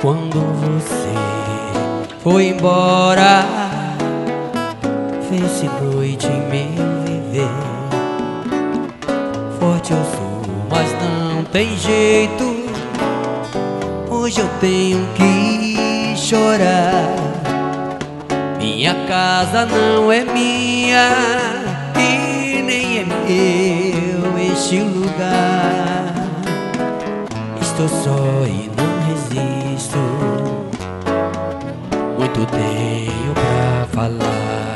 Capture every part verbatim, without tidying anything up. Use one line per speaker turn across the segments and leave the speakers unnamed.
Quando você foi embora, fez-se noite em meu viver. Forte eu sou, mas não tem jeito. Hoje eu tenho que chorar. Minha casa não é minha e nem é meu este lugar. Estou só e não resisto. Muito tenho pra falar.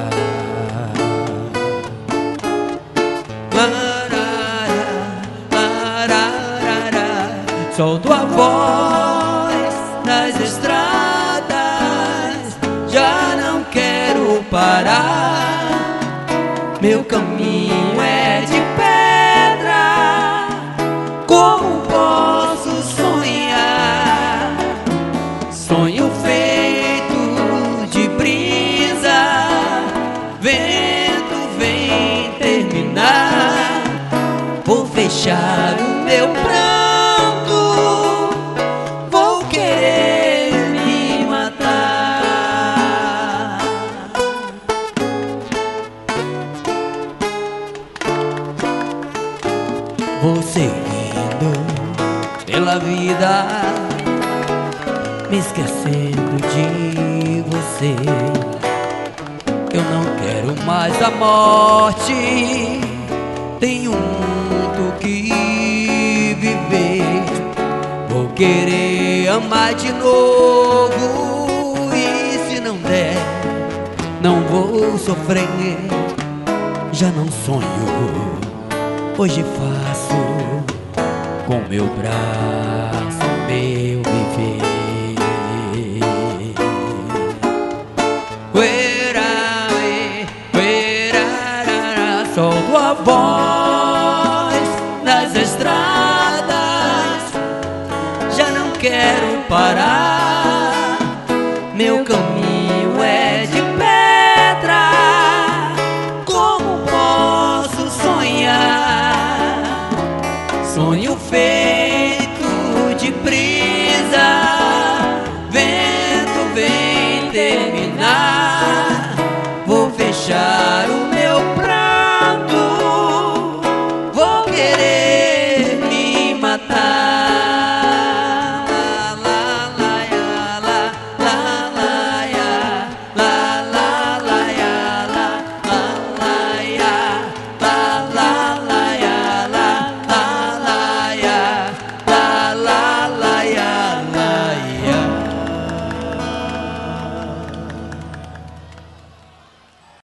Solto a voz nas estradas, já não quero parar. Meu caminho é de pedra, como posso sonhar? Sonho feito de brisa, vento vem terminar. Vou fechar o meu pranto, vou seguindo pela vida, me esquecendo de você. Eu não quero mais a morte, tenho muito que viver. Vou querer amar de novo, e se não der, não vou sofrer. Já não sonho, hoje faço com meu braço meu viver. Uerare, uerarara, solto a voz nas estradas, já não quero parar. Meu caminho é de pedra, como posso sonhar? Sonho feito de brisa,